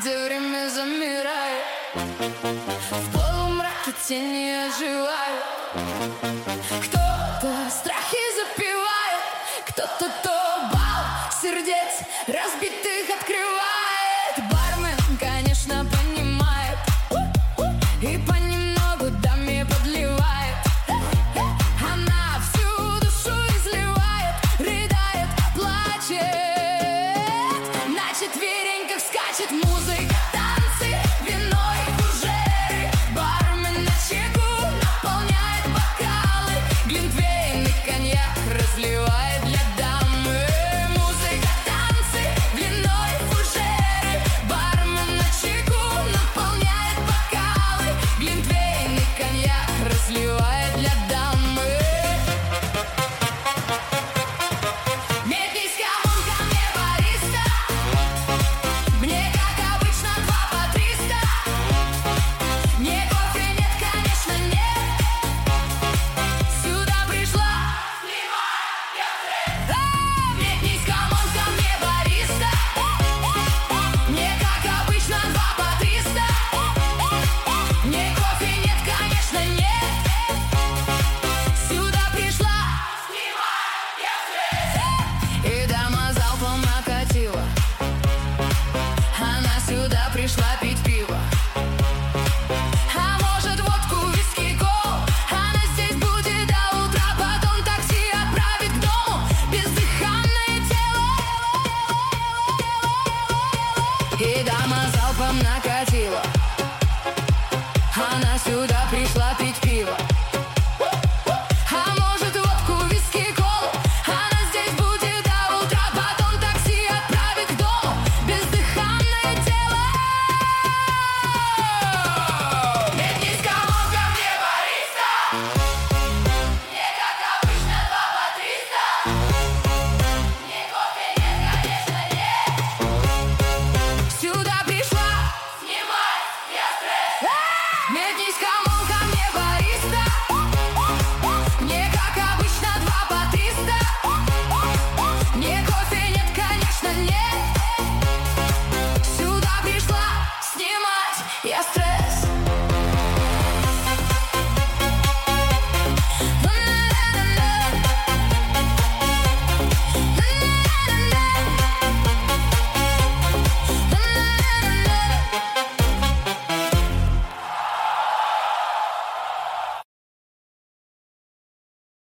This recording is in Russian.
где время замирает, в полумраке тени оживают. Кто-то страхи запивает, кто-то то бал сердец разбитых открывает. Бармен, конечно, понимает и понемногу даме подливает. Она всю душу изливает, рыдает, плачет, значит, верит.